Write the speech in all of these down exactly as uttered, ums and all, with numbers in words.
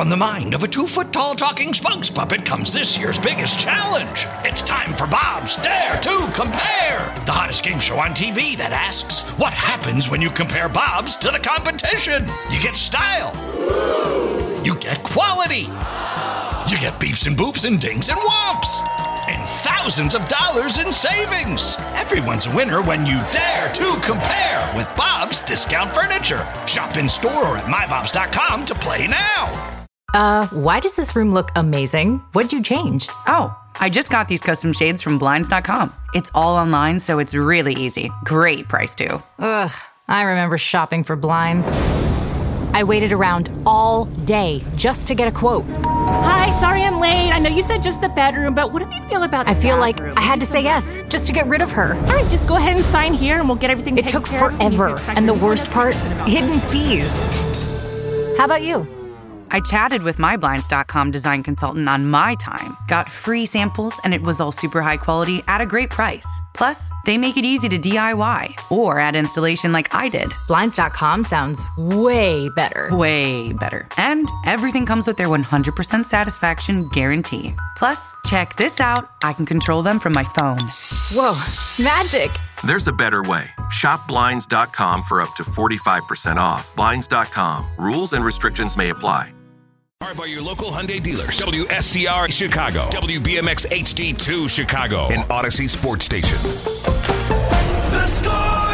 From the mind of a two-foot-tall talking spokes puppet comes this year's biggest challenge. It's time for Bob's Dare to Compare, the hottest game show on T V that asks, what happens when you compare Bobs to the competition? You get style. You get quality. You get beeps and boops and dings and whomps. And thousands of dollars in savings. Everyone's a winner when you dare to compare with Bob's Discount Furniture. Shop in store or at my bobs dot com to play now. Uh, why does this room look amazing? What'd you change? Oh, I just got these custom shades from blinds dot com. It's all online, so it's really easy. Great price, too. Ugh, I remember shopping for blinds. I waited around all day just to get a quote. Hi, sorry I'm late. I know you said just the bedroom, but what do you feel about the I feel bathroom? like I had to say yes, just to get rid of her. All right, just go ahead and sign here and we'll get everything It taken took care of. forever, and the worst part, hidden fees. How about you? I chatted with my blinds dot com design consultant on my time, got free samples, and it was all super high quality at a great price. Plus, they make it easy to D I Y or add installation like I did. blinds dot com sounds way better. Way better. And everything comes with their one hundred percent satisfaction guarantee. Plus, check this out. I can control them from my phone. Whoa, magic. There's a better way. Shop blinds dot com for up to forty-five percent off. blinds dot com. Rules and restrictions may apply. Powered by your local Hyundai dealers. W S C R Chicago. W B M X H D two Chicago. And Odyssey Sports Station. The Score!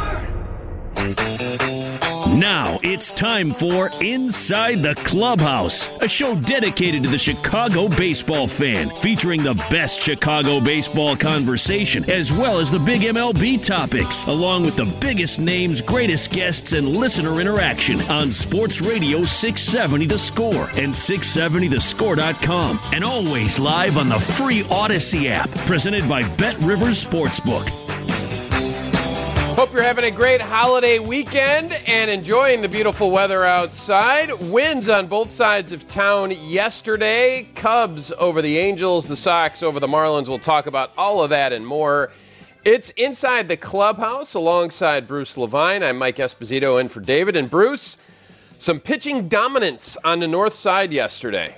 Now it's time for Inside the Clubhouse, a show dedicated to the Chicago baseball fan, featuring the best Chicago baseball conversation, as well as the big M L B topics, along with the biggest names, greatest guests, and listener interaction on Sports Radio six seventy The Score and six seventy the score dot com, and always live on the free Odyssey app, presented by Bet Rivers Sportsbook. Hope you're having a great holiday weekend and enjoying the beautiful weather outside. Wins on both sides of town yesterday. Cubs over the Angels, the Sox over the Marlins. We'll talk about all of that and more. It's Inside the Clubhouse alongside Bruce Levine. I'm Mike Esposito in for David. And Bruce, some pitching dominance on the north side yesterday.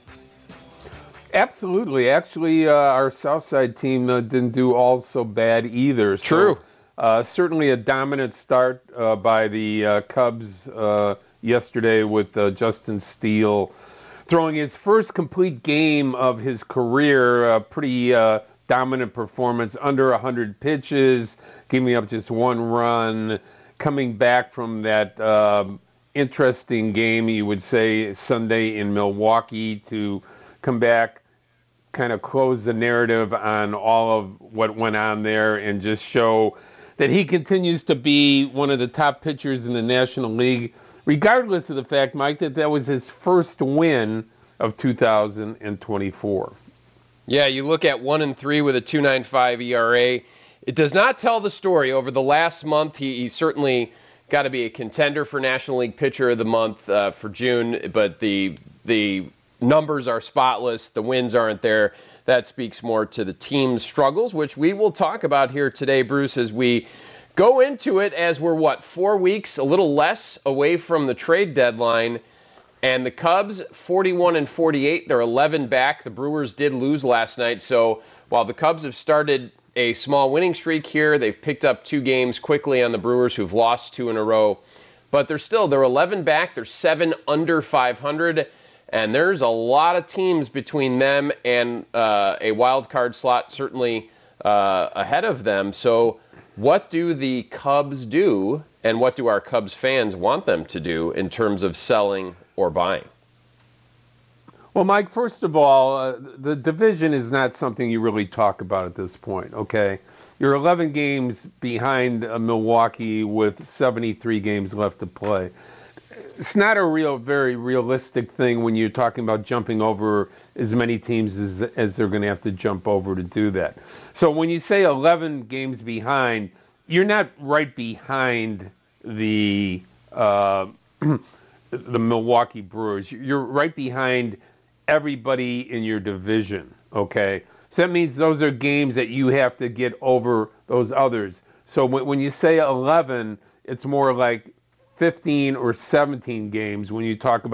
Absolutely. Actually, uh, our south side team uh, didn't do all so bad either. True. So, Uh, certainly a dominant start uh, by the uh, Cubs uh, yesterday with uh, Justin Steele throwing his first complete game of his career. A pretty uh, dominant performance, under one hundred pitches, giving up just one run, coming back from that um, interesting game, you would say, Sunday in Milwaukee, to come back, kind of close the narrative on all of what went on there and just show that he continues to be one of the top pitchers in the National League, regardless of the fact, Mike, that that was his first win of two thousand twenty-four. Yeah, you look at one and three with a two point nine five E R A. It does not tell the story. Over the last month, he, he certainly got to be a contender for National League Pitcher of the Month uh, for June, but the the numbers are spotless. The wins aren't there. That speaks more to the team's struggles, which we will talk about here today, Bruce, as we go into it, as we're, what, four weeks, a little less away from the trade deadline. And the Cubs, forty-one and forty-eight, they're eleven back. The Brewers did lose last night. So while the Cubs have started a small winning streak here, they've picked up two games quickly on the Brewers, who've lost two in a row. But they're still, they're eleven back. They're seven under five hundred. And there's a lot of teams between them and uh, a wild card slot certainly uh, ahead of them. So what do the Cubs do, and what do our Cubs fans want them to do in terms of selling or buying? Well, Mike, first of all, uh, the division is not something you really talk about at this point, okay? You're eleven games behind uh, Milwaukee with seventy-three games left to play. It's not a real, very realistic thing when you're talking about jumping over as many teams as as they're going to have to jump over to do that. So when you say eleven games behind, you're not right behind the uh, the Milwaukee Brewers. You're right behind everybody in your division, okay? So that means those are games that you have to get over those others. So when, when you say eleven, it's more like fifteen or seventeen games when you talk about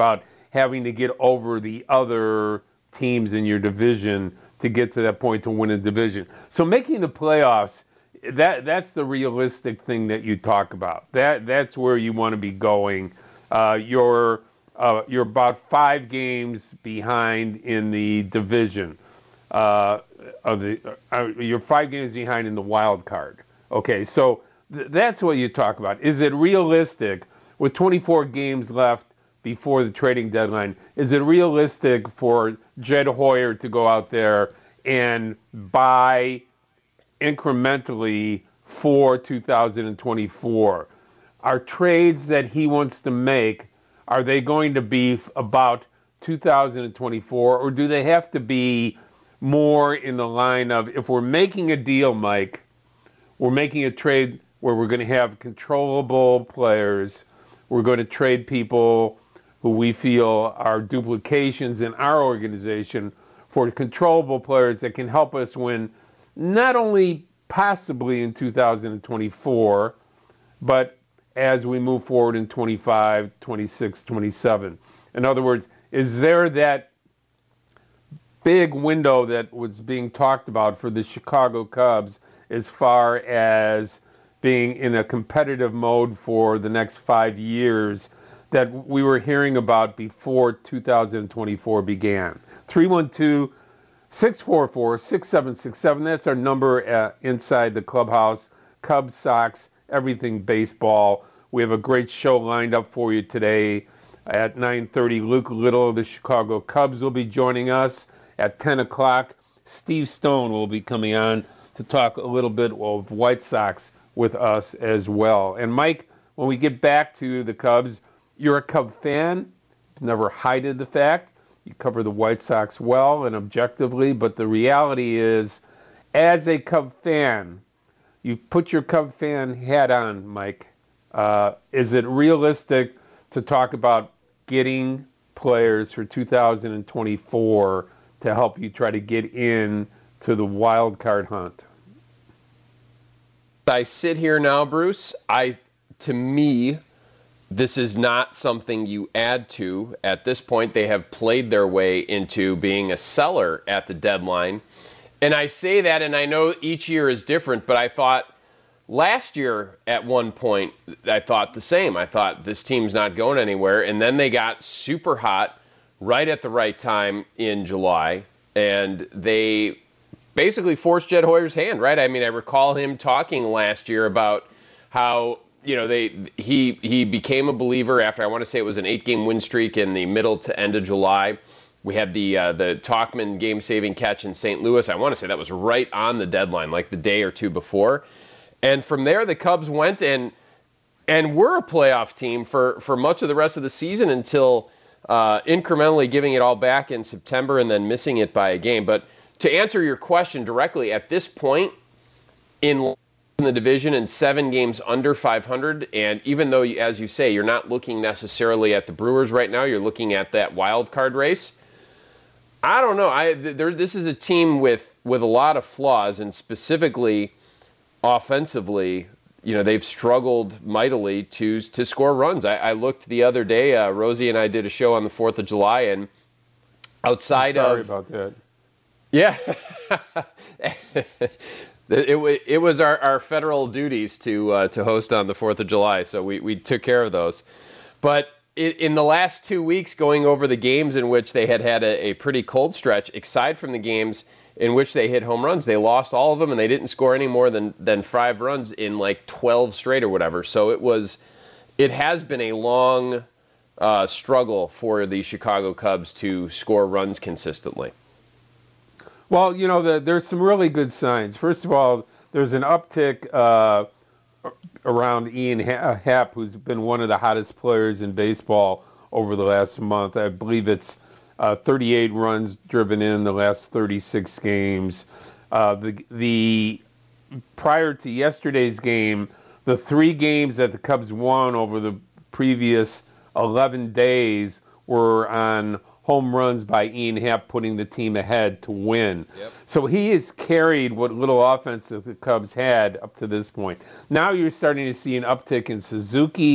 having to get over the other teams in your division to get to that point to win a division. So making the playoffs, that that's the realistic thing that you talk about. That that's where you want to be going. Uh, you're uh, you're about five games behind in the division. Uh, of the uh, you're five games behind in the wild card. Okay, so th- that's what you talk about. Is it realistic with twenty-four games left before the trading deadline? Is it realistic for Jed Hoyer to go out there and buy incrementally for two thousand twenty-four? Are trades that he wants to make, are they going to be about two thousand twenty-four, or do they have to be more in the line of, if we're making a deal, Mike, we're making a trade where we're going to have controllable players, we're going to trade people who we feel are duplications in our organization for controllable players that can help us win not only possibly in two thousand twenty-four, but as we move forward in twenty-five, twenty-six, twenty-seven. In other words, is there that big window that was being talked about for the Chicago Cubs as far as being in a competitive mode for the next five years that we were hearing about before two thousand twenty-four began? three one two, six four four, six seven six seven. That's our number uh, inside the clubhouse. Cubs, Sox, everything baseball. We have a great show lined up for you today. At nine thirty, Luke Little of the Chicago Cubs will be joining us. At ten o'clock, Steve Stone will be coming on to talk a little bit of White Sox with us as well. And Mike, when we get back to the Cubs, you're a Cub fan. Never hided the fact. You cover the White Sox well and objectively, but the reality is, as a Cub fan, you put your Cub fan hat on, Mike. Uh, is it realistic to talk about getting players for two thousand twenty-four to help you try to get in to the wild card hunt? I sit here now, Bruce. I, to me, this is not something you add to. At this point, they have played their way into being a seller at the deadline. And I say that, and I know each year is different, but I thought last year at one point, I thought the same. I thought this team's not going anywhere. And then they got super hot right at the right time in July, and they basically forced Jed Hoyer's hand, right? I mean, I recall him talking last year about how, you know, they he he became a believer after, I want to say it was an eight-game win streak in the middle to end of July. We had the uh, the Tauchman game-saving catch in Saint Louis. I want to say that was right on the deadline, like the day or two before. And from there, the Cubs went and and were a playoff team for, for much of the rest of the season until uh, incrementally giving it all back in September and then missing it by a game. But to answer your question directly, at this point in the division and seven games under five hundred, and even though, as you say, you're not looking necessarily at the Brewers right now, you're looking at that wild card race. I don't know. I there, this is a team with, with a lot of flaws, and specifically offensively, you know, they've struggled mightily to to score runs. I, I looked the other day. Uh, Rosie and I did a show on the fourth of July, and outside I'm sorry of about that. Yeah. it, it was our, our federal duties to uh, to host on the fourth of July, so we, we took care of those. But it, in the last two weeks, going over the games in which they had had a, a pretty cold stretch, aside from the games in which they hit home runs, they lost all of them, and they didn't score any more than, than five runs in like twelve straight or whatever. So it was, it has been a long uh, struggle for the Chicago Cubs to score runs consistently. Well, you know, the, there's some really good signs. First of all, there's an uptick uh, around Ian Happ, who's been one of the hottest players in baseball over the last month. I believe it's uh, thirty-eight runs driven in the last thirty-six games. Uh, the the prior to yesterday's game, the three games that the Cubs won over the previous eleven days were on home runs by Ian Happ, putting the team ahead to win. Yep. So he has carried what little offense that the Cubs had up to this point. Now you're starting to see an uptick in Suzuki,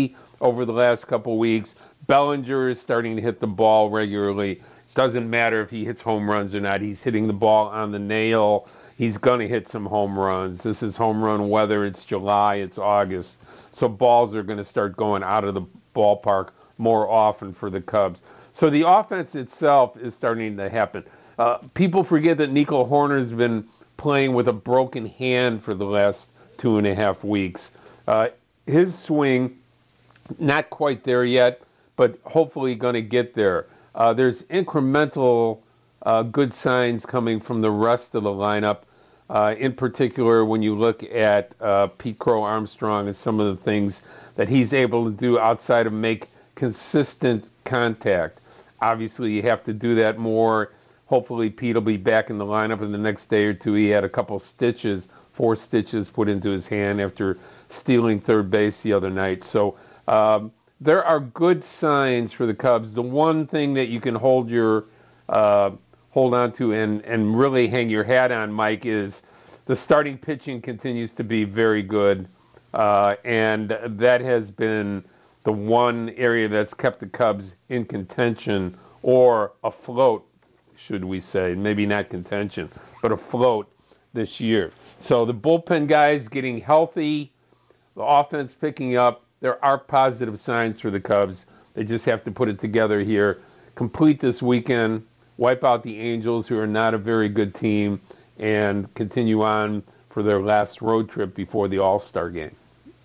over the last couple weeks. Bellinger is starting to hit the ball regularly. Doesn't matter if he hits home runs or not. He's hitting the ball on the nail. He's going to hit some home runs. This is home run weather. It's July. It's August. So balls are going to start going out of the ballpark more often for the Cubs. So the offense itself is starting to happen. Uh, people forget that Nico Hoerner's been playing with a broken hand for the last two and a half weeks. Uh, his swing, not quite there yet, but hopefully going to get there. Uh, there's incremental uh, good signs coming from the rest of the lineup. Uh, in particular, when you look at uh, Pete Crow Armstrong and some of the things that he's able to do outside of make consistent contact. Obviously, you have to do that more. Hopefully, Pete will be back in the lineup in the next day or two. He had a couple stitches, four stitches put into his hand after stealing third base the other night. So um, there are good signs for the Cubs. The one thing that you can hold your uh, hold on to and, and really hang your hat on, Mike, is the starting pitching continues to be very good. Uh, and that has been the one area that's kept the Cubs in contention or afloat, should we say. Maybe not contention, but afloat this year. So the bullpen guys getting healthy, the offense picking up. There are positive signs for the Cubs. They just have to put it together here, complete this weekend, wipe out the Angels, who are not a very good team, and continue on for their last road trip before the All-Star game.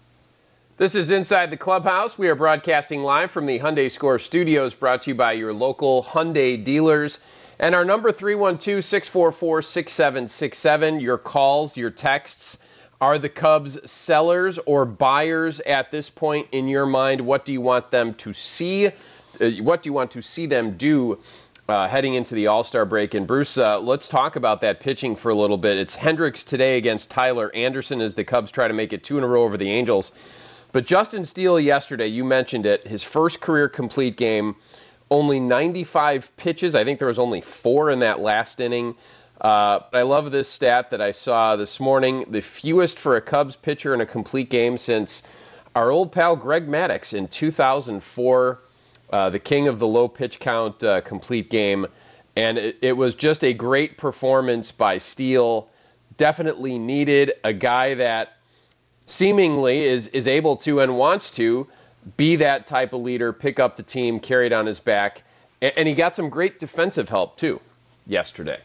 This is Inside the Clubhouse. We are broadcasting live from the Hyundai Score Studios, brought to you by your local Hyundai dealers. And our number, three one two, six four four, six seven six seven. Your calls, your texts. Are the Cubs sellers or buyers at this point in your mind? What do you want them to see? Uh, what do you want to see them do uh, heading into the All-Star break? And Bruce, uh, let's talk about that pitching for a little bit. It's Hendricks today against Tyler Anderson as the Cubs try to make it two in a row over the Angels. But Justin Steele yesterday, you mentioned it, his first career complete game, only ninety-five pitches. I think there was only four in that last inning. Uh, I love this stat that I saw this morning, the fewest for a Cubs pitcher in a complete game since our old pal Greg Maddux in two thousand four, uh, the king of the low pitch count uh, complete game. And it, it was just a great performance by Steele. Definitely needed a guy that seemingly is, is able to and wants to be that type of leader, pick up the team, carry it on his back. And, and he got some great defensive help, too, yesterday.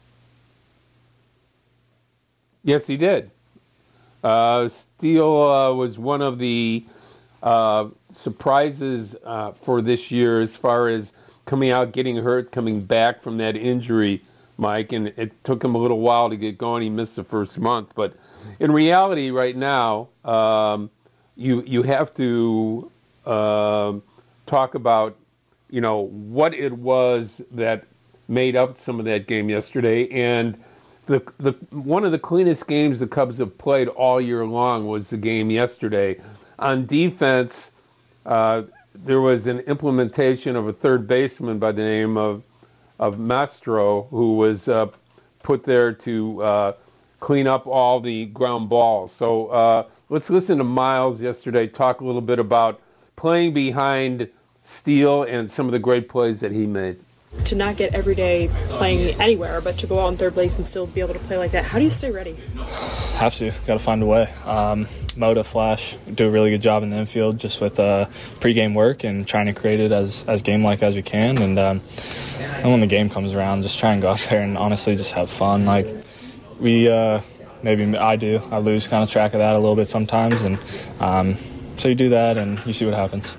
Yes, he did. Uh, Steele uh, was one of the uh, surprises uh, for this year as far as coming out, getting hurt, coming back from that injury, Mike. And it took him a little while to get going. He missed the first month. But in reality, right now, um, you you have to uh, talk about, you know, what it was that made up some of that game yesterday. And the the one of the cleanest games the Cubs have played all year long was the game yesterday. On defense, uh, there was an implementation of a third baseman by the name of of Mastro, who was uh, put there to uh, clean up all the ground balls. So uh, let's listen to Miles yesterday talk a little bit about playing behind Steele and some of the great plays that he made. To not get every day playing anywhere, but to go out on third base and still be able to play like that, how do you stay ready? Have to. Got to find a way. Um, Moda, Flash, do a really good job in the infield just with uh, pregame work and trying to create it as, as game-like as we can. And, um, and when the game comes around, just try and go out there and honestly just have fun. Like, we, uh, maybe I do. I lose kind of track of that a little bit sometimes. And um, so you do that and you see what happens.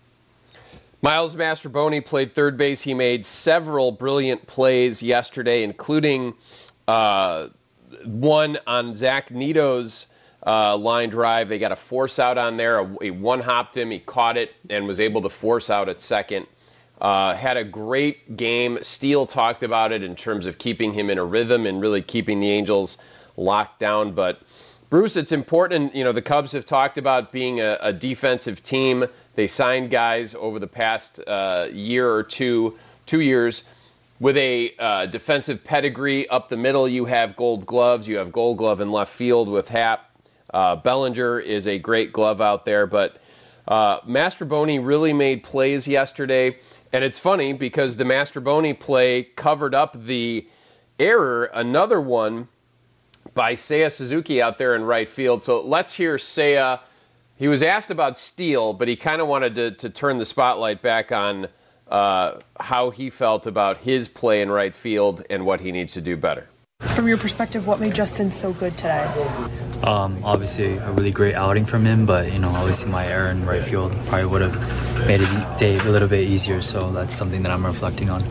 Miles Mastrobuoni played third base. He made several brilliant plays yesterday, including uh, one on Zach Nito's uh, line drive. They got a force out on there. He one-hopped him. He caught it and was able to force out at second. Uh, had a great game. Steele talked about it in terms of keeping him in a rhythm and really keeping the Angels locked down. But, Bruce, it's important. You know, the Cubs have talked about being a, a defensive team. They signed guys over the past uh, year or two, two years, with a uh, defensive pedigree. Up the middle, you have Gold Gloves. You have Gold Glove in left field with Happ. Uh, Bellinger is a great glove out there. But Uh, Mastrobuoni really made plays yesterday, and it's funny because the Mastrobuoni play covered up the error, another one by Seiya Suzuki out there in right field. So let's hear Seiya. He was asked about Steele, but he kind of wanted to, to turn the spotlight back on uh, how he felt about his play in right field and what he needs to do better. From your perspective, what made Justin so good today? Um, obviously, a really great outing from him, but, you know, obviously my error in right field probably would have made the day a little bit easier, so that's something that I'm reflecting on.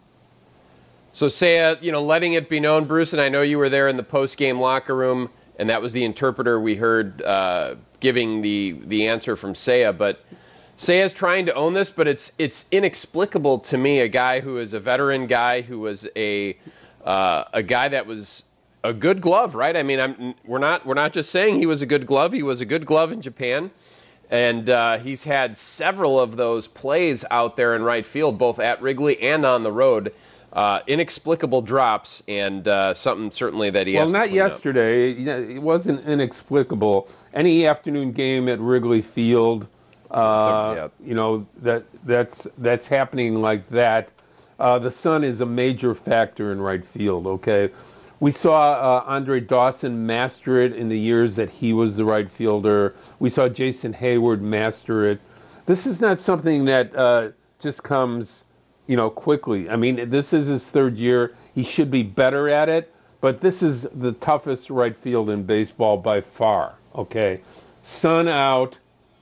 So, Seiya, you know, letting it be known, Bruce, and I know you were there in the post-game locker room, and that was the interpreter we heard uh, giving the, the answer from Seiya, but Seiya's trying to own this, but it's it's inexplicable to me, a guy who is a veteran guy, who was a uh, a guy that was a good glove, right? I mean, I'm, we're not we're not just saying he was a good glove. He was a good glove in Japan, and uh, he's had several of those plays out there in right field, both at Wrigley and on the road. Uh, inexplicable drops, and uh, something certainly that he well, has to not clean up. yesterday. It wasn't inexplicable. Any afternoon game at Wrigley Field, uh, yeah. you know, that that's that's happening like that. Uh, the sun is a major factor in right field. Okay, we saw uh, Andre Dawson master it in the years that he was the right fielder. We saw Jason Hayward master it. This is not something that uh, just comes, you know, quickly. I mean, this is his third year. He should be better at it, but this is the toughest right field in baseball by far, okay? Sun out,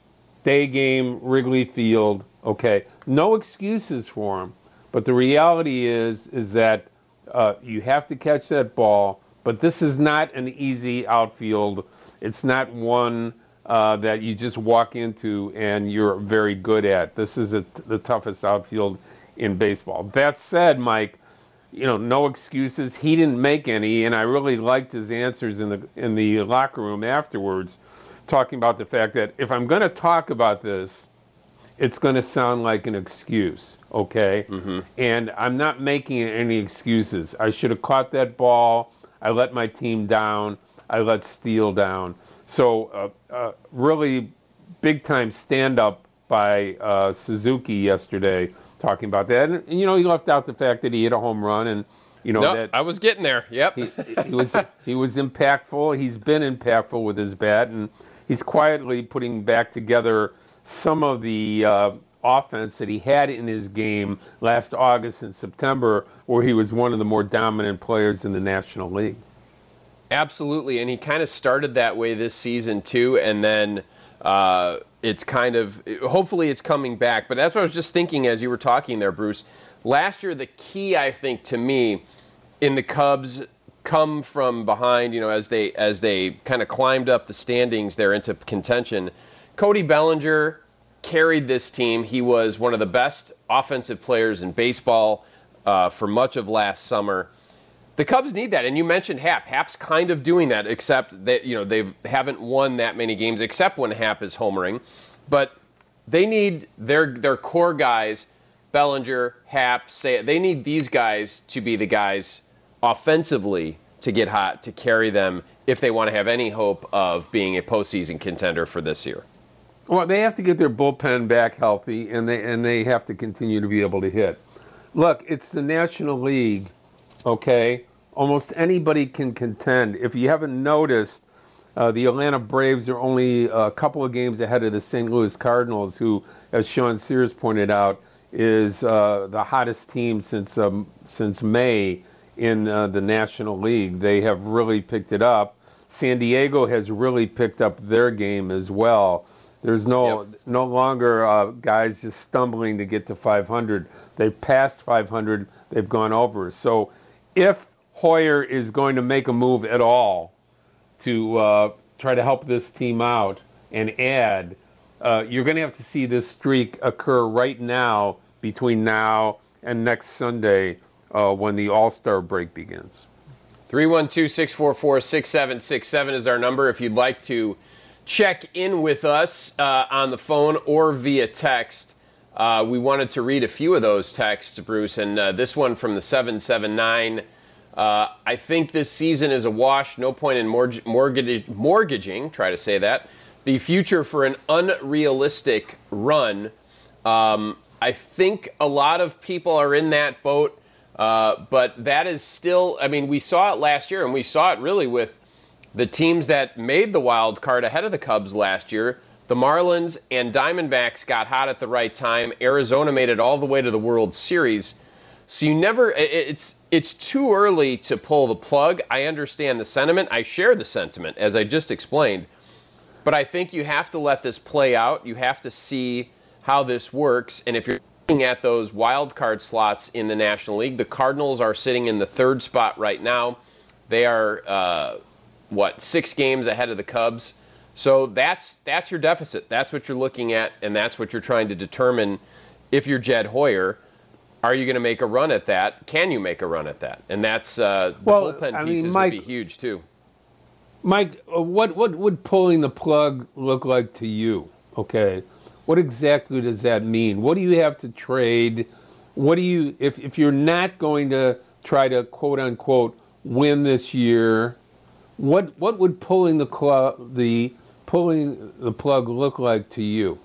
day game, Wrigley Field, okay? No excuses for him, but the reality is is that uh, you have to catch that ball, but this is not an easy outfield. It's not one uh, that you just walk into and you're very good at. This is a, the toughest outfield in baseball. That said, Mike, you know, no excuses. He didn't make any, and I really liked his answers in the in the locker room afterwards, talking about the fact that if I'm going to talk about this, it's going to sound like an excuse, okay? Mm-hmm. And I'm not making any excuses. I should have caught that ball. I let my team down. I let Steele down. So uh, uh, really big-time stand-up by uh, Suzuki yesterday, talking about that. And, and, you know, he left out the fact that he hit a home run, and, you know, nope, that I was getting there. Yep. he, he was he was impactful. He's been impactful with his bat, and he's quietly putting back together some of the uh, offense that he had in his game last August and September, where he was one of the more dominant players in the National League. Absolutely, and he kind of started that way this season too, and then uh, it's kind of, hopefully it's coming back. But that's what I was just thinking as you were talking there, Bruce. Last year, the key, I think, to me, in the Cubs come from behind, you know, as they as they kind of climbed up the standings there into contention. Cody Bellinger carried this team. He was one of the best offensive players in baseball uh, for much of last summer. The Cubs need that, and you mentioned Happ. Happ's kind of doing that, except that, you know, they haven't won that many games, except when Happ is homering. But they need their their core guys, Bellinger, Happ, say they need these guys to be the guys offensively to get hot, to carry them if they want to have any hope of being a postseason contender for this year. Well, they have to get their bullpen back healthy, and they and they have to continue to be able to hit. Look, it's the National League. Okay, almost anybody can contend. If you haven't noticed, uh, the Atlanta Braves are only a couple of games ahead of the Saint Louis Cardinals, who, as Sean Sears pointed out, is uh, the hottest team since um, since May in uh, the National League. They have really picked it up. San Diego has really picked up their game as well. There's no yep. no longer uh, guys just stumbling to get to five hundred. They've passed five hundred. They've gone over. So if Hoyer is going to make a move at all to uh, try to help this team out and add, uh, you're going to have to see this streak occur right now between now and next Sunday uh, when the All-Star break begins. three one two, six four four, six seven six seven is our number if you'd like to check in with us uh, on the phone or via text. Uh, we wanted to read a few of those texts, Bruce, and uh, this one from the seven seven nine. Uh, I think this season is a wash. No point in mortgage, mortgage, mortgaging, try to say that, the future for an unrealistic run. Um, I think a lot of people are in that boat, uh, but that is still, I mean, we saw it last year, and we saw it really with the teams that made the wild card ahead of the Cubs last year. The Marlins and Diamondbacks got hot at the right time. Arizona made it all the way to the World Series. So you never, it's it's too early to pull the plug. I understand the sentiment. I share the sentiment, as I just explained. But I think you have to let this play out. You have to see how this works. And if you're looking at those wild card slots in the National League, the Cardinals are sitting in the third spot right now. They are, uh, what, six games ahead of the Cubs. So that's that's your deficit. That's what you're looking at, and that's what you're trying to determine if you're Jed Hoyer. Are you going to make a run at that? Can you make a run at that? And that's uh, the well, bullpen I pieces mean, Mike, would be huge too. Mike, what what would pulling the plug look like to you? Okay, what exactly does that mean? What do you have to trade? What do you if if you're not going to try to quote unquote win this year? What what would pulling the club the pulling the plug look like to you?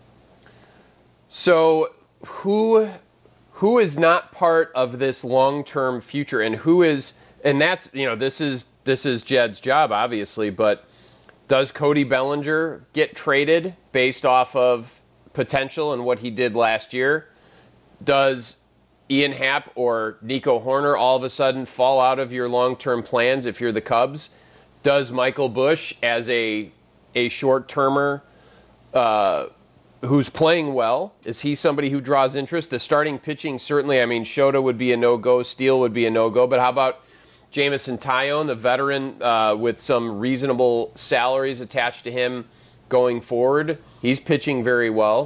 So who who is not part of this long-term future, and who is, and that's, you know, this is this is Jed's job, obviously, but does Cody Bellinger get traded based off of potential and what he did last year? Does Ian Happ or Nico Horner all of a sudden fall out of your long-term plans if you're the Cubs? Does Michael Busch, as a a short-termer uh, who's playing well, is he somebody who draws interest? The starting pitching, certainly, I mean, Shota would be a no-go, Steele would be a no-go, but how about Jameson Taillon, the veteran uh, with some reasonable salaries attached to him going forward? He's pitching very well.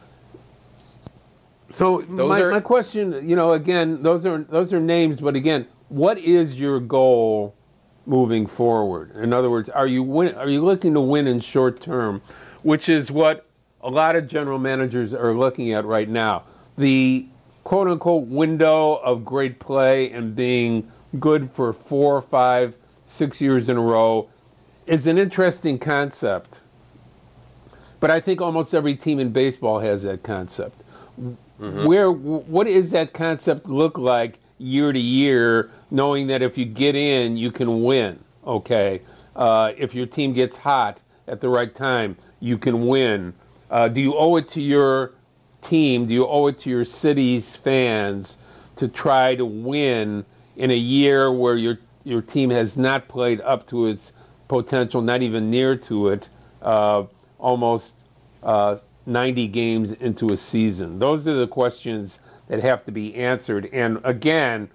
So my, are, my question, you know, again, those are those are names, but again, what is your goal moving forward? In other words, are you win, are you looking to win in short term, which is what a lot of general managers are looking at right now. The quote unquote window of great play and being good for four, five, six years in a row is an interesting concept. But I think almost every team in baseball has that concept. Mm-hmm. Where, what does that concept look like year to year, knowing that if you get in, you can win? Okay, uh, if your team gets hot at the right time, you can win. Uh, do you owe it to your team? Do you owe it to your city's fans to try to win in a year where your your team has not played up to its potential, not even near to it, uh, almost uh, ninety games into a season? Those are the questions that have to be answered. And again,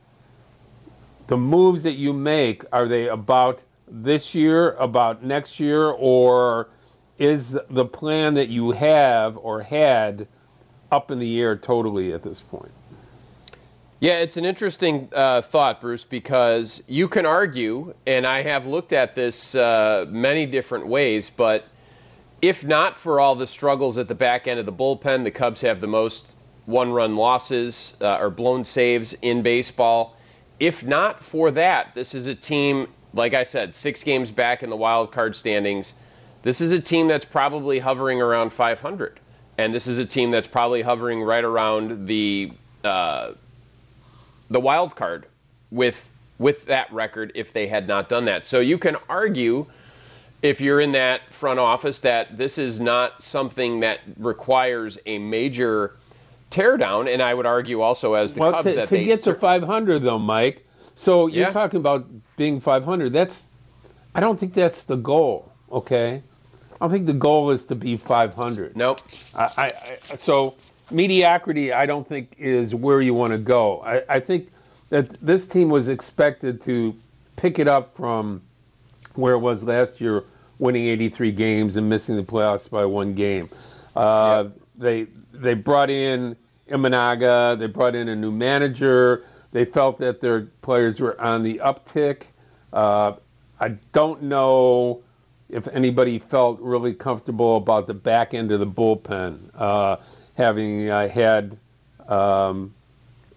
the moves that you make, are they about this year, about next year, or is the plan that you have or had up in the air totally at this point? Yeah, it's an interesting uh, thought, Bruce, because you can argue, and I have looked at this uh, many different ways, but if not for all the struggles at the back end of the bullpen, the Cubs have the most one-run losses uh, or blown saves in baseball. If not for that, this is a team, like I said, six games back in the wild card standings. This is a team that's probably hovering around five hundred, and this is a team that's probably hovering right around the uh, the wild card with with that record if they had not done that. So you can argue, if you're in that front office, that this is not something that requires a major teardown, and I would argue also as the well, Cubs to, that to they get to five hundred though, Mike. So you're yeah. talking about being five hundred. That's, I don't think that's the goal. Okay. I don't think the goal is to be five hundred. Nope. I, I, so mediocrity, I don't think, is where you want to go. I, I think that this team was expected to pick it up from where it was last year, winning eighty-three games and missing the playoffs by one game. Uh, yep. They they brought in Imanaga. They brought in a new manager. They felt that their players were on the uptick. Uh, I don't know if anybody felt really comfortable about the back end of the bullpen, uh, having uh, had um,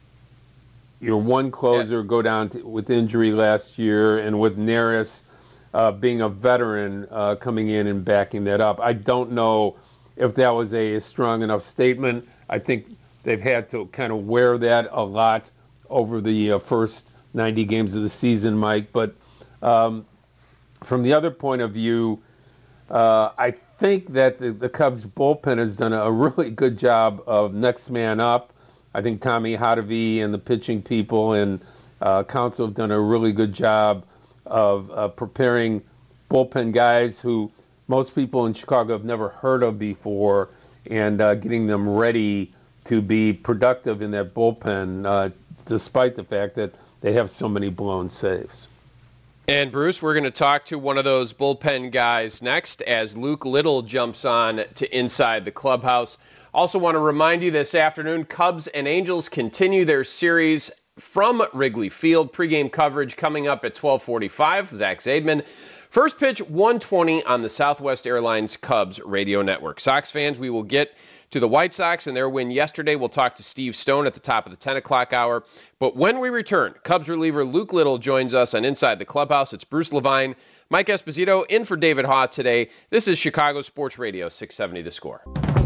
your one closer yeah. go down to, with injury last year, and with Neris uh, being a veteran uh, coming in and backing that up. I don't know if that was a strong enough statement. I think they've had to kind of wear that a lot over the uh, first ninety games of the season, Mike. But um, from the other point of view, uh, I think that the, the Cubs bullpen has done a really good job of next man up. I think Tommy Hotovy and the pitching people and uh, council have done a really good job of uh, preparing bullpen guys who most people in Chicago have never heard of before, and uh, getting them ready to be productive in that bullpen, uh, despite the fact that they have so many blown saves. And Bruce, we're going to talk to one of those bullpen guys next as Luke Little jumps on to Inside the Clubhouse. Also want to remind you this afternoon, Cubs and Angels continue their series from Wrigley Field. Pre-game coverage coming up at twelve forty-five. Zach Zaidman. First pitch, one twenty on the Southwest Airlines Cubs radio network. Sox fans, we will get to the White Sox and their win yesterday. We'll talk to Steve Stone at the top of the ten o'clock hour. But when we return, Cubs reliever Luke Little joins us on Inside the Clubhouse. It's Bruce Levine, Mike Esposito in for David Haugh today. This is Chicago Sports Radio, six seventy The Score.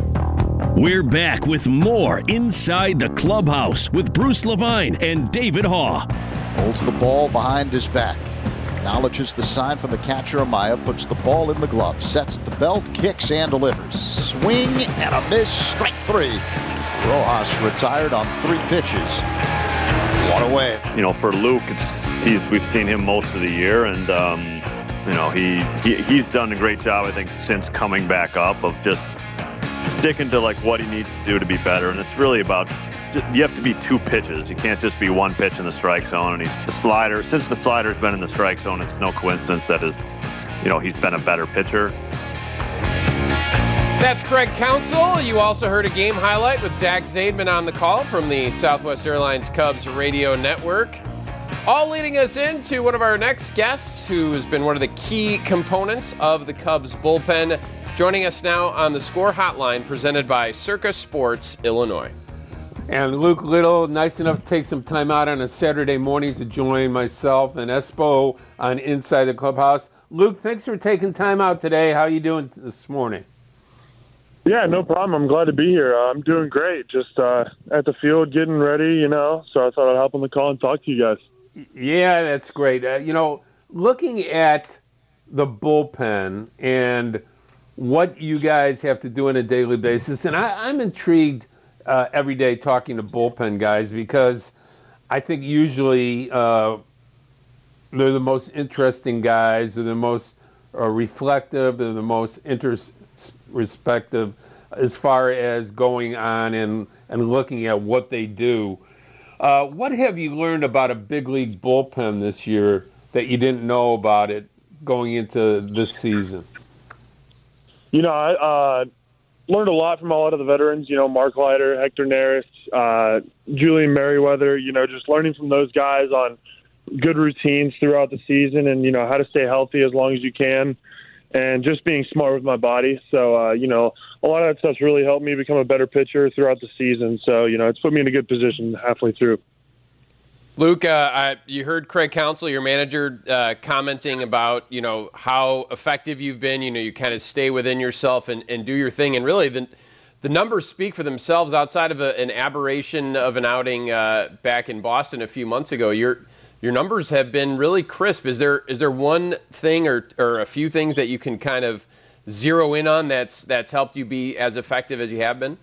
We're back with more Inside the Clubhouse with Bruce Levine and David Haugh. Holds the ball behind his back. Acknowledges the sign from the catcher, Amaya, puts the ball in the glove, sets the belt, kicks, and delivers. Swing and a miss, strike three. Rojas retired on three pitches. One away. You know, for Luke, it's he's, we've seen him most of the year, and, um, you know, he, he he's done a great job, I think, since coming back up of just sticking to, like, what he needs to do to be better. And it's really about you have to be two pitches. You can't just be one pitch in the strike zone. And he's the slider. Since the slider's been in the strike zone, it's no coincidence that is, you know, he's been a better pitcher. That's Craig Counsell. You also heard a game highlight with Zach Zaidman on the call from the Southwest Airlines Cubs radio network. All leading us into one of our next guests, who has been one of the key components of the Cubs bullpen. Joining us now on the Score Hotline, presented by Circa Sports Illinois. And Luke Little, nice enough to take some time out on a Saturday morning to join myself and Espo on Inside the Clubhouse. Luke, thanks for taking time out today. How are you doing this morning? Yeah, no problem. I'm glad to be here. Uh, I'm doing great. Just uh, at the field getting ready, you know, so I thought I'd hop on the call and talk to you guys. Yeah, that's great. Uh, you know, looking at the bullpen and what you guys have to do on a daily basis, and I, I'm intrigued Uh, every day talking to bullpen guys, because I think usually uh, they're the most interesting guys, they're the most uh, reflective, they're the most introspective as far as going on and, and looking at what they do. Uh, what have you learned about a big leagues bullpen this year that you didn't know about it going into this season? You know, I uh learned a lot from a lot of the veterans, you know, Mark Leiter, Hector Neris, uh, Julian Merriweather, you know, just learning from those guys on good routines throughout the season and, you know, how to stay healthy as long as you can and just being smart with my body. So, uh, you know, a lot of that stuff's really helped me become a better pitcher throughout the season. So, you know, it's put me in a good position halfway through. Luke, uh, I, you heard Craig Counsell, your manager, uh, commenting about, you know, how effective you've been. You know, you kind of stay within yourself and, and do your thing. And really, the, the numbers speak for themselves outside of a, an aberration of an outing uh, back in Boston a few months ago. Your your numbers have been really crisp. Is there is there one thing or, or a few things that you can kind of zero in on that's that's helped you be as effective as you have been?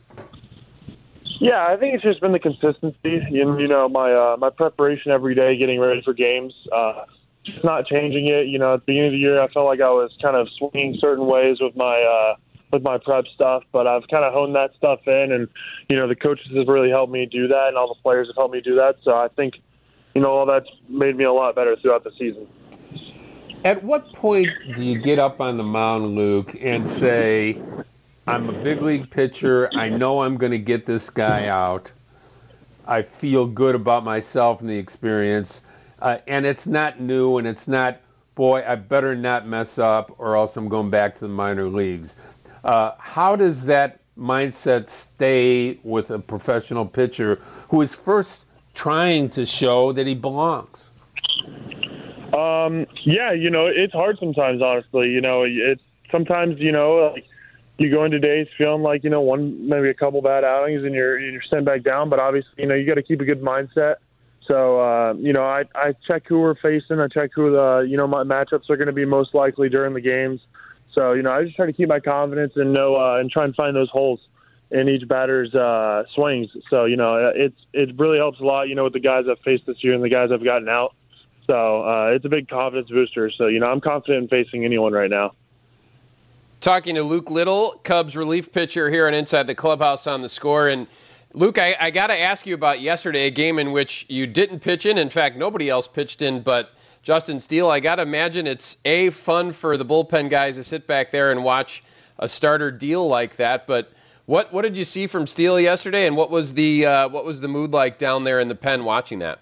Yeah, I think it's just been the consistency. You, you know, my uh, my preparation every day, getting ready for games, uh, just not changing it. You know, at the beginning of the year, I felt like I was kind of swinging certain ways with my uh, with my prep stuff, but I've kind of honed that stuff in, and you know, the coaches have really helped me do that, and all the players have helped me do that. So I think, you know, all that's made me a lot better throughout the season. At what point do you get up on the mound, Luke, and say, I'm a big league pitcher. I know I'm going to get this guy out. I feel good about myself and the experience. Uh, and it's not new, and it's not, boy, I better not mess up or else I'm going back to the minor leagues. Uh, how does that mindset stay with a professional pitcher who is first trying to show that he belongs? Um, yeah, you know, it's hard sometimes, honestly. You know, it's sometimes, you know, like you go into days feeling like, you know, one, maybe a couple bad outings and you're, you're sent back down. But obviously, you know, you got to keep a good mindset. So, uh, you know, I, I check who we're facing. I check who the, you know, my matchups are going to be most likely during the games. So, you know, I just try to keep my confidence and know, uh, and try and find those holes in each batter's uh, swings. So, you know, it's, it really helps a lot, you know, with the guys I've faced this year and the guys I've gotten out. So uh, it's a big confidence booster. So, you know, I'm confident in facing anyone right now. Talking to Luke Little, Cubs relief pitcher here on Inside the Clubhouse on The Score. And, Luke, I, I got to ask you about yesterday, a game in which you didn't pitch in. In fact, nobody else pitched in but Justin Steele. I got to imagine it's, A, fun for the bullpen guys to sit back there and watch a starter deal like that. But what what did you see from Steele yesterday, and what was the uh, what was the mood like down there in the pen watching that?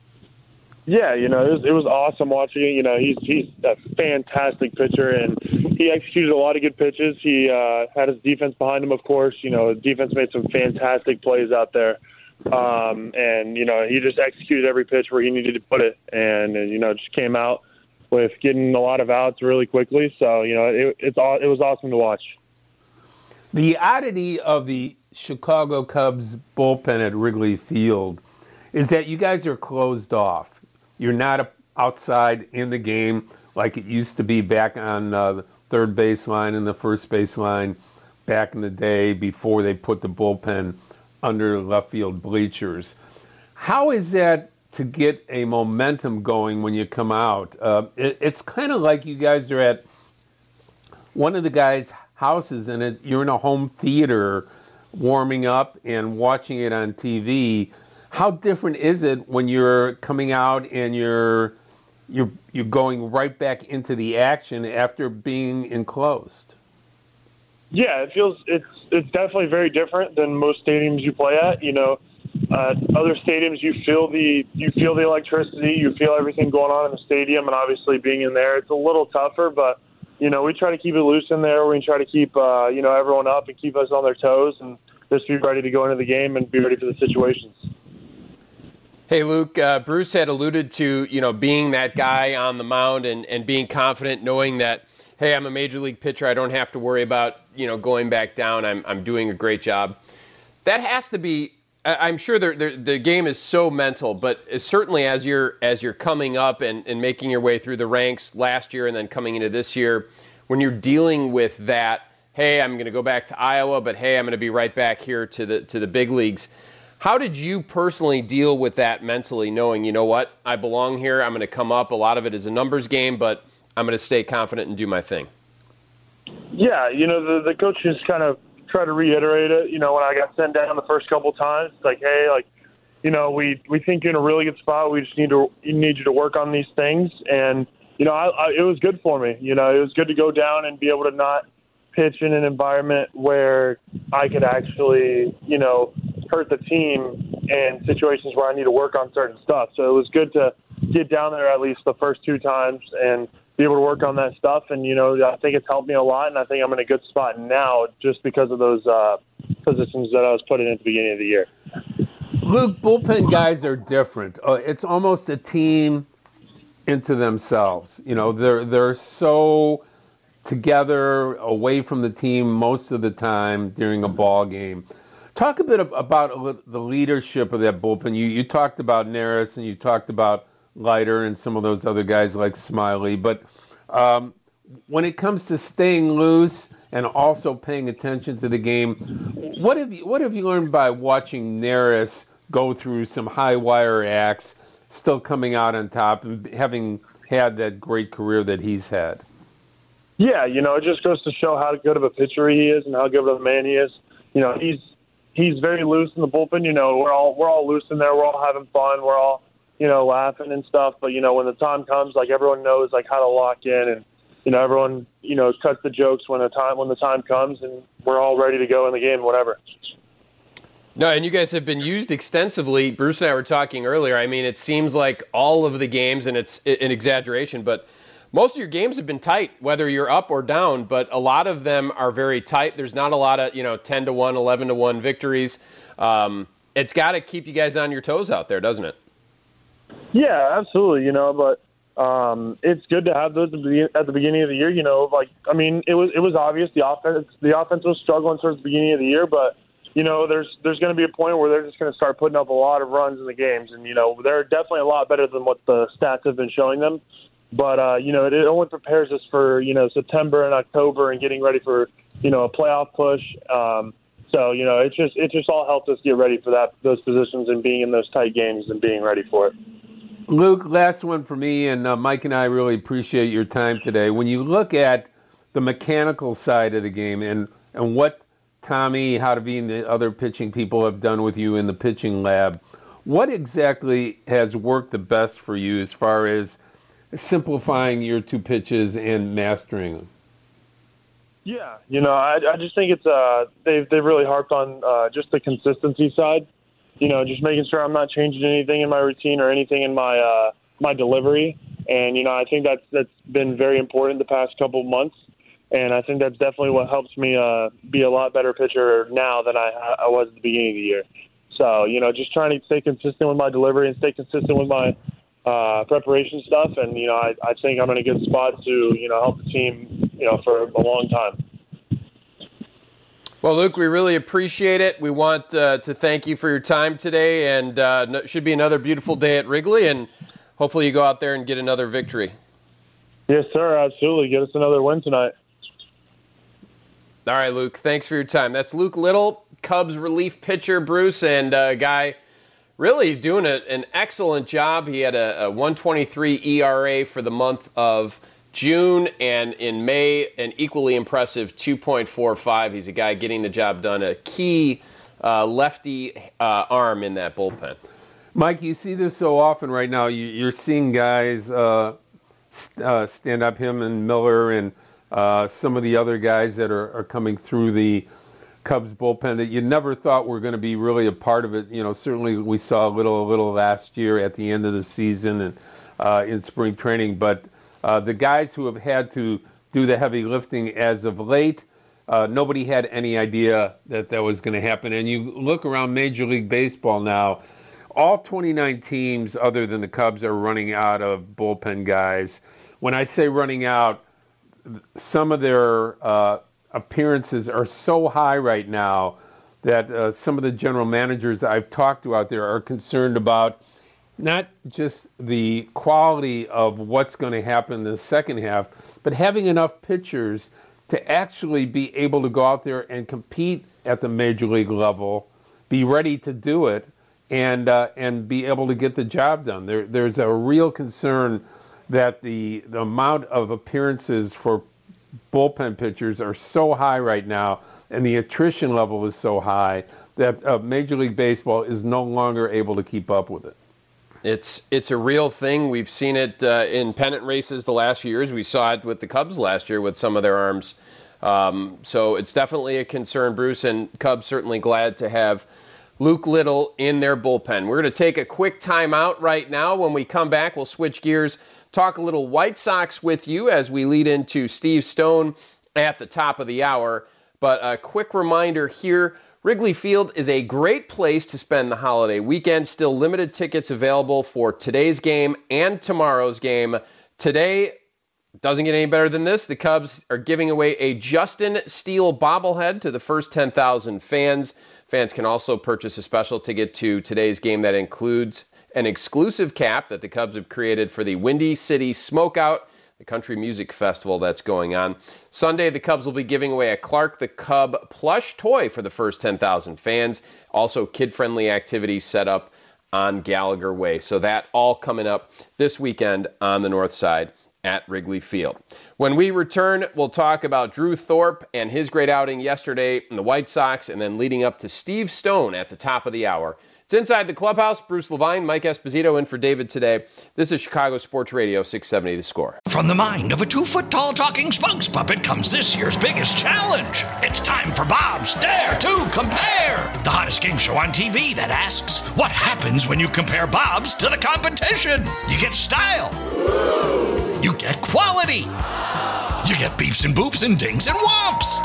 Yeah, you know, it was, it was awesome watching it. You know, he's he's a fantastic pitcher, and he executed a lot of good pitches. He uh, had his defense behind him, of course. You know, the defense made some fantastic plays out there. Um, and, you know, he just executed every pitch where he needed to put it. And, and, you know, just came out with getting a lot of outs really quickly. So, you know, it, it's all, it was awesome to watch. The oddity of the Chicago Cubs bullpen at Wrigley Field is that you guys are closed off. You're not outside in the game like it used to be back on uh, the third baseline and the first baseline back in the day before they put the bullpen under left field bleachers. How is that to get a momentum going when you come out? Uh, it, it's kind of like you guys are at one of the guys' houses and it, you're in a home theater warming up and watching it on T V. How different is it when you're coming out and you're you're you're going right back into the action after being enclosed? Yeah, it feels it's it's definitely very different than most stadiums you play at. You know, uh, other stadiums you feel the you feel the electricity, you feel everything going on in the stadium, and obviously being in there, it's a little tougher. But you know, we try to keep it loose in there. We try to keep uh, you know everyone up and keep us on their toes, and just be ready to go into the game and be ready for the situations. Hey, Luke, uh, Bruce had alluded to, you know, being that guy on the mound and, and being confident, knowing that, hey, I'm a major league pitcher. I don't have to worry about, you know, going back down. I'm I'm doing a great job. That has to be, I'm sure the, the, the game is so mental, but certainly as you're as you're coming up and, and making your way through the ranks last year and then coming into this year, when you're dealing with that, hey, I'm going to go back to Iowa, but hey, I'm going to be right back here to the to the big leagues. How did you personally deal with that mentally, knowing, you know what, I belong here, I'm going to come up. A lot of it is a numbers game, but I'm going to stay confident and do my thing? Yeah, you know, the, the coaches kind of try to reiterate it. You know, when I got sent down the first couple of times, it's like, hey, like, you know, we, we think you're in a really good spot. We just need to need you to work on these things. And, you know, I, I, it was good for me. You know, it was good to go down and be able to not pitch in an environment where I could actually, you know, hurt the team in situations where I need to work on certain stuff. So it was good to get down there at least the first two times and be able to work on that stuff. And, you know, I think it's helped me a lot, and I think I'm in a good spot now just because of those uh, positions that I was put in at the beginning of the year. Luke, bullpen guys are different. Uh, it's almost a team into themselves. You know, they're they're so together, away from the team most of the time during a ball game. Talk a bit about the leadership of that bullpen. You you talked about Neris and you talked about Leiter and some of those other guys like Smiley. But um, when it comes to staying loose and also paying attention to the game, what have you what have you learned by watching Neris go through some high wire acts, still coming out on top and having had that great career that he's had? Yeah, you know, it just goes to show how good of a pitcher he is and how good of a man he is. You know, he's he's very loose in the bullpen. You know, we're all we're all loose in there. We're all having fun. We're all, you know, laughing and stuff. But, you know, when the time comes, like, everyone knows, like, how to lock in. And, you know, everyone, you know, cuts the jokes when the time when the time comes, and we're all ready to go in the game, whatever. No, and you guys have been used extensively. Bruce and I were talking earlier. I mean, it seems like all of the games, and it's an exaggeration, but most of your games have been tight, whether you're up or down, but a lot of them are very tight. There's not a lot of, you know, ten to one, eleven to one victories. Um, it's got to keep you guys on your toes out there, doesn't it? Yeah, absolutely. You know, but um, it's good to have those at the beginning of the year. You know, like I mean, it was it was obvious the offense the offense was struggling towards the beginning of the year, but you know, there's there's going to be a point where they're just going to start putting up a lot of runs in the games, and you know, they're definitely a lot better than what the stats have been showing them. But uh, you know, it, it only prepares us for you know September and October and getting ready for you know a playoff push. Um, so you know, it's just it just all helped us get ready for that those positions and being in those tight games and being ready for it. Luke, last one for me, and uh, Mike and I really appreciate your time today. When you look at the mechanical side of the game and, and what Tommy, Hottovy, and the other pitching people have done with you in the pitching lab, what exactly has worked the best for you as far as simplifying your two pitches and mastering them? Yeah, you know, I, I just think it's uh, they've they've really harped on uh, just the consistency side. You know, just making sure I'm not changing anything in my routine or anything in my uh, my delivery. And, you know, I think that's that's been very important the past couple of months. And I think that's definitely what helps me uh, be a lot better pitcher now than I, I was at the beginning of the year. So, you know, just trying to stay consistent with my delivery and stay consistent with my uh, preparation stuff. And, you know, I, I think I'm in a good spot to, you know, help the team, you know, for a long time. Well, Luke, we really appreciate it. We want uh, to thank you for your time today, and uh, it should be another beautiful day at Wrigley, and hopefully you go out there and get another victory. Yes, sir, absolutely. Get us another win tonight. All right, Luke, thanks for your time. That's Luke Little, Cubs relief pitcher, Bruce, and a guy really doing a, an excellent job. He had a, a one twenty-three E R A for the month of June, and in May, an equally impressive two point four five. He's a guy getting the job done, a key uh, lefty uh, arm in that bullpen. Mike, you see this so often right now. You, you're seeing guys uh, st- uh, stand up, him and Miller and uh, some of the other guys that are, are coming through the Cubs bullpen that you never thought were going to be really a part of it. You know, certainly we saw a little, a little last year at the end of the season and uh, in spring training, but Uh, the guys who have had to do the heavy lifting as of late, uh, nobody had any idea that that was going to happen. And you look around Major League Baseball now, all twenty-nine teams other than the Cubs are running out of bullpen guys. When I say running out, some of their uh, appearances are so high right now that uh, some of the general managers I've talked to out there are concerned about not just the quality of what's going to happen in the second half, but having enough pitchers to actually be able to go out there and compete at the major league level, be ready to do it, and uh, and be able to get the job done. There, there's a real concern that the, the amount of appearances for bullpen pitchers are so high right now, and the attrition level is so high that uh, Major League Baseball is no longer able to keep up with it. It's it's a real thing. We've seen it uh, in pennant races the last few years. We saw it with the Cubs last year with some of their arms. Um, so it's definitely a concern, Bruce, and Cubs certainly glad to have Luke Little in their bullpen. We're going to take a quick timeout right now. When we come back, we'll switch gears, talk a little White Sox with you as we lead into Steve Stone at the top of the hour. But a quick reminder here, Wrigley Field is a great place to spend the holiday weekend. Still limited tickets available for today's game and tomorrow's game. Today, doesn't get any better than this. The Cubs are giving away a Justin Steele bobblehead to the first ten thousand fans. Fans can also purchase a special ticket to today's game that includes an exclusive cap that the Cubs have created for the Windy City Smokeout, the country music festival that's going on. Sunday, the Cubs will be giving away a Clark the Cub plush toy for the first ten thousand fans. Also, kid-friendly activities set up on Gallagher Way. So that all coming up this weekend on the north side at Wrigley Field. When we return, we'll talk about Drew Thorpe and his great outing yesterday in the White Sox, and then leading up to Steve Stone at the top of the hour. It's Inside the Clubhouse. Bruce Levine, Mike Esposito in for David today. This is Chicago Sports Radio, six seventy The Score. From the mind of a two-foot-tall talking spokes puppet comes this year's biggest challenge. It's time for Bob's Dare to Compare, the hottest game show on T V that asks, what happens when you compare Bob's to the competition? You get style. You get quality. You get beeps and boops and dings and whomps.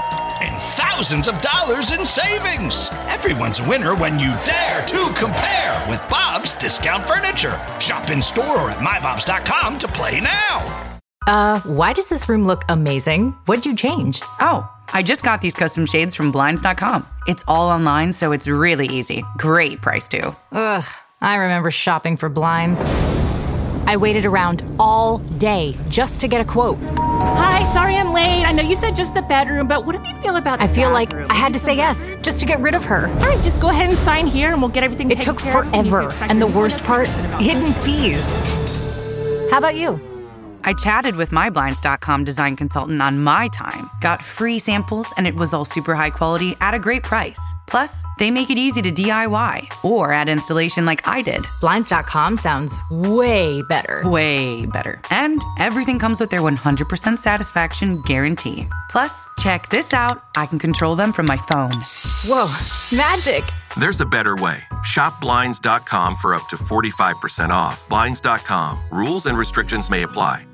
and thousands of dollars in savings. Everyone's a winner when you dare to compare with Bob's Discount Furniture. Shop in store or at my bobs dot com to play now. Uh, why does this room look amazing? What'd you change? Oh, I just got these custom shades from blinds dot com. It's all online, so it's really easy. Great price, too. Ugh, I remember shopping for blinds. I waited around all day just to get a quote. Hi, sorry I'm late. I know you said just the bedroom, but what do you feel about the I feel bathroom? like I had to say yes just to get rid of her. All right, just go ahead and sign here and we'll get everything It taken took care of. forever, and the worst part, hidden fees. How about you? I chatted with my blinds dot com design consultant on my time, got free samples, and it was all super high quality at a great price. Plus, they make it easy to D I Y or add installation like I did. blinds dot com sounds way better. Way better. And everything comes with their one hundred percent satisfaction guarantee. Plus, check this out. I can control them from my phone. Whoa, magic. There's a better way. Shop Blinds dot com for up to forty-five percent off. Blinds dot com. Rules and restrictions may apply.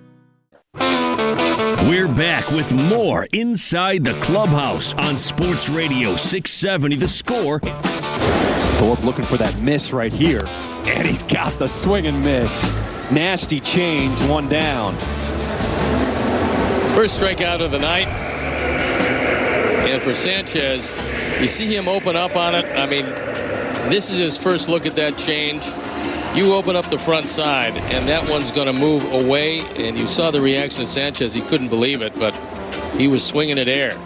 We're back with more Inside the Clubhouse on Sports Radio six seventy The Score. Thorpe looking for that miss right here, and he's got the swing and miss. Nasty change, one down. First strikeout of the night. And for Sanchez, you see him open up on it. I mean, this is his first look at that change. You open up the front side, and that one's going to move away, and you saw the reaction of Sanchez. He couldn't believe it, but he was swinging at air.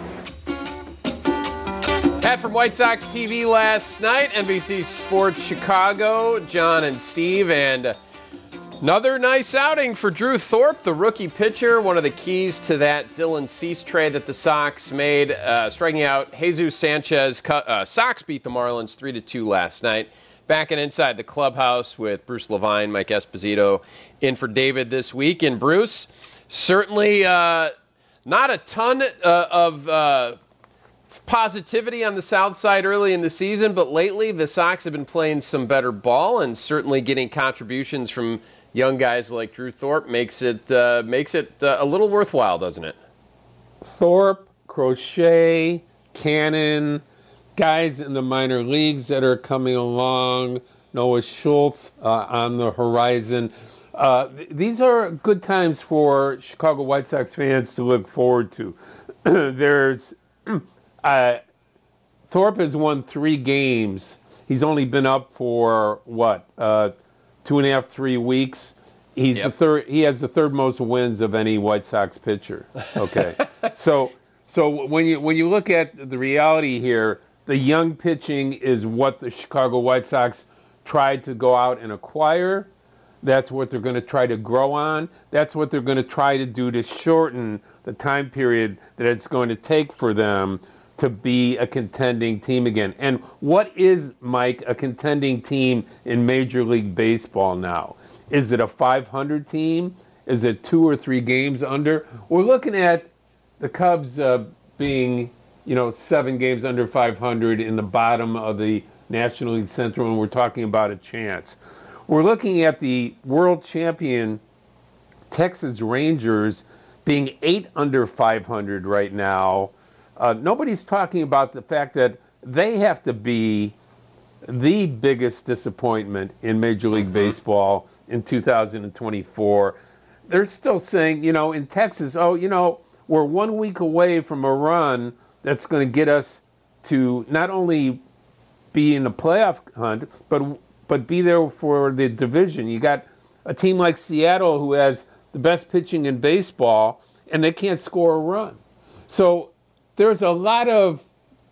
Pat from White Sox T V last night, N B C Sports Chicago, John and Steve, and another nice outing for Drew Thorpe, the rookie pitcher, one of the keys to that Dylan Cease trade that the Sox made, uh, striking out Jesus Sanchez. Uh, Sox beat the Marlins three to two last night. Back and inside the clubhouse with Bruce Levine, Mike Esposito in for David this week. And Bruce, certainly uh, not a ton uh, of uh, positivity on the South Side early in the season, but lately the Sox have been playing some better ball, and certainly getting contributions from young guys like Drew Thorpe makes it uh, makes it uh, a little worthwhile, doesn't it? Thorpe, Crochet, Cannon, guys in the minor leagues that are coming along, Noah Schultz uh, on the horizon. Uh, th- these are good times for Chicago White Sox fans to look forward to. There's uh, Thorpe has won three games. He's only been up for what uh, two and a half, three weeks. He's yep. the third. He has the third most wins of any White Sox pitcher. Okay, so so when you when you look at the reality here, the young pitching is what the Chicago White Sox tried to go out and acquire. That's what they're going to try to grow on. That's what they're going to try to do to shorten the time period that it's going to take for them to be a contending team again. And what is, Mike, a contending team in Major League Baseball now? Is it a five hundred team? Is it two or three games under? We're looking at the Cubs uh, being, you know, seven games under five hundred in the bottom of the National League Central, and we're talking about a chance. We're looking at the world champion Texas Rangers being eight under five hundred right now. Uh, nobody's talking about the fact that they have to be the biggest disappointment in Major League mm-hmm. Baseball in two thousand twenty-four. They're still saying, you know, in Texas, oh, you know, we're one week away from a run that's going to get us to not only be in the playoff hunt, but but be there for the division. You got a team like Seattle who has the best pitching in baseball, and they can't score a run. So there's a lot of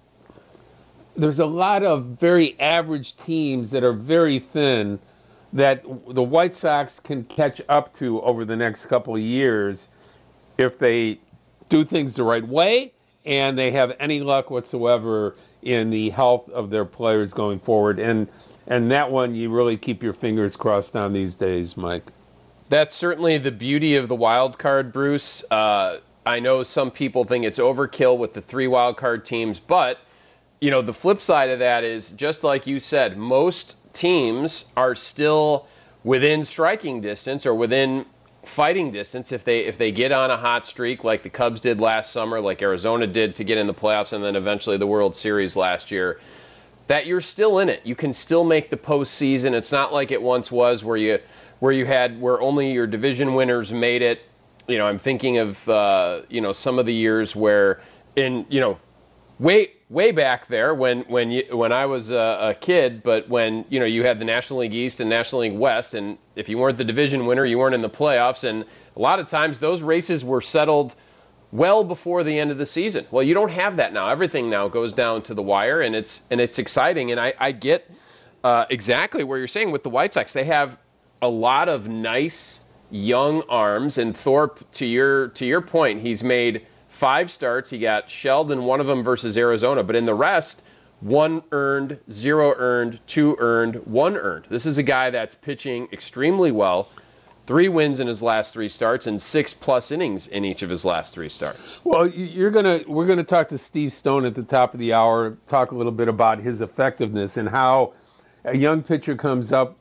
there's a lot of very average teams that are very thin that the White Sox can catch up to over the next couple of years if they do things the right way and they have any luck whatsoever in the health of their players going forward. And and that one, you really keep your fingers crossed on these days, Mike. That's certainly the beauty of the wild card, Bruce. Uh, I know some people think it's overkill with the three wild card teams, but you know the flip side of that is, just like you said, most teams are still within striking distance or within fighting distance if they if they get on a hot streak like the Cubs did last summer, like Arizona did to get in the playoffs, and then eventually the World Series last year, that you're still in it. You can still make the postseason. It's not like it once was where you where you had where only your division winners made it. You know, I'm thinking of uh, you know some of the years where in you know way way back there when when you, when I was a, a kid, but when you know you had the National League East and National League West, and if you weren't the division winner, you weren't in the playoffs, and a lot of times those races were settled well before the end of the season. Well, you don't have that now. Everything now goes down to the wire, and it's and it's exciting. And I, I get uh, exactly where you're saying with the White Sox. They have a lot of nice young arms, and Thorpe, to your to your point, he's made five starts. He got shelled in one of them versus Arizona, but in the rest, one earned, zero earned, two earned, one earned. This is a guy that's pitching extremely well. Three wins in his last three starts and six plus innings in each of his last three starts. Well, you're gonna we're gonna talk to Steve Stone at the top of the hour, talk a little bit about his effectiveness and how a young pitcher comes up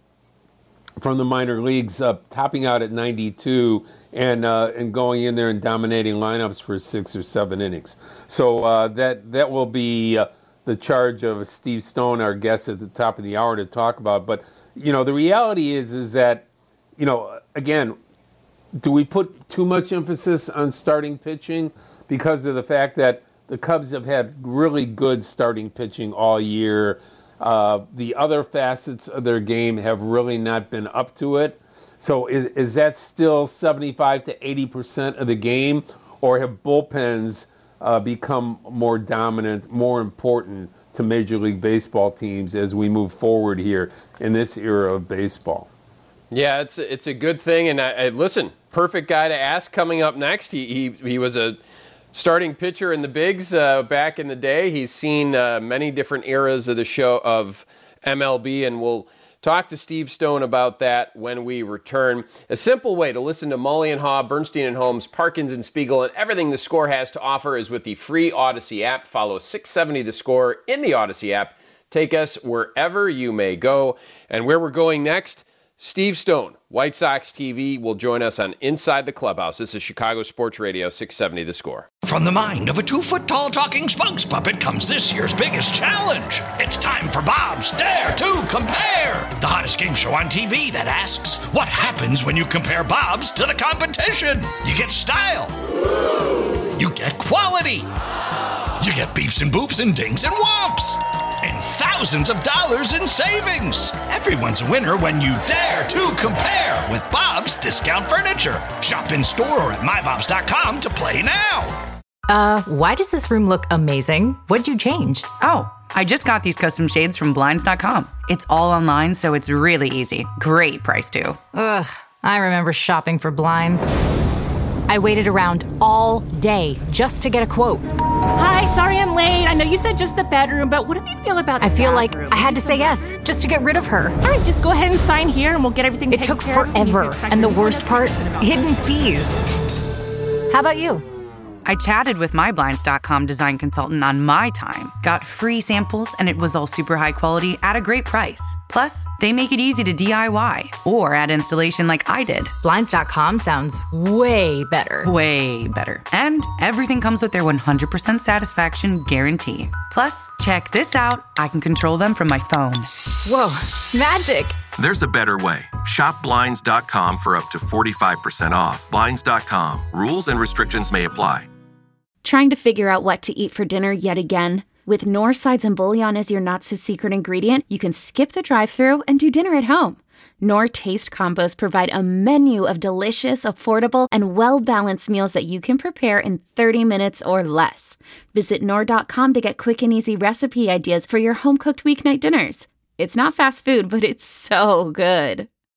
from the minor leagues, uh, topping out at ninety-two and uh, and going in there and dominating lineups for six or seven innings. So uh, that that will be uh, the charge of Steve Stone, our guest at the top of the hour, to talk about. But you know, the reality is is that, you know, again, do we put too much emphasis on starting pitching because of the fact that the Cubs have had really good starting pitching all year? Uh, the other facets of their game have really not been up to it. So is is that still seventy-five to eighty percent of the game, or have bullpens uh, become more dominant, more important to Major League Baseball teams as we move forward here in this era of baseball? Yeah, it's it's a good thing, and I, I listen, perfect guy to ask coming up next. He he he was a starting pitcher in the bigs uh, back in the day. He's seen uh, many different eras of the show of M L B, and we'll talk to Steve Stone about that when we return. A simple way to listen to Mully and Haw, Bernstein and Holmes, Parkins and Spiegel, and everything the Score has to offer is with the free Odyssey app. Follow six seventy The Score in the Odyssey app. Take us wherever you may go. And where we're going next, Steve Stone, White Sox T V, will join us on Inside the Clubhouse. This is Chicago Sports Radio, six seventy The Score. From the mind of a two-foot-tall talking spokes puppet comes this year's biggest challenge. It's time for Bob's Dare to Compare, the hottest game show on T V that asks, what happens when you compare Bob's to the competition? You get style. You get quality. You get beeps and boops and dings and whomps. And thousands of dollars in savings. Everyone's a winner when you dare to compare with Bob's Discount Furniture. Shop in store or at my bobs dot com to play now. Uh, why does this room look amazing? What'd you change? Oh, I just got these custom shades from blinds dot com. It's all online, so it's really easy. Great price, too. Ugh, I remember shopping for blinds. I waited around all day just to get a quote. Hi, sorry I'm late. I know you said just the bedroom, but what do you feel about the I feel bathroom? like I had to say yes just to get rid of her. All right, just go ahead and sign here and we'll get everything It taken took care of. forever, and the worst part, hidden fees. How about you? I chatted with my blinds dot com design consultant on my time, got free samples, and it was all super high quality at a great price. Plus, they make it easy to D I Y or add installation like I did. blinds dot com sounds way better. Way better. And everything comes with their one hundred percent satisfaction guarantee. Plus, check this out. I can control them from my phone. Whoa, magic. There's a better way. Shop Blinds dot com for up to forty-five percent off. Blinds dot com. Rules and restrictions may apply. Trying to figure out what to eat for dinner yet again? With Knorr Sides and Bouillon as your not-so-secret ingredient, you can skip the drive-thru and do dinner at home. Knorr Taste Combos provide a menu of delicious, affordable, and well-balanced meals that you can prepare in thirty minutes or less. Visit Knorr dot com to get quick and easy recipe ideas for your home-cooked weeknight dinners. It's not fast food, but it's so good.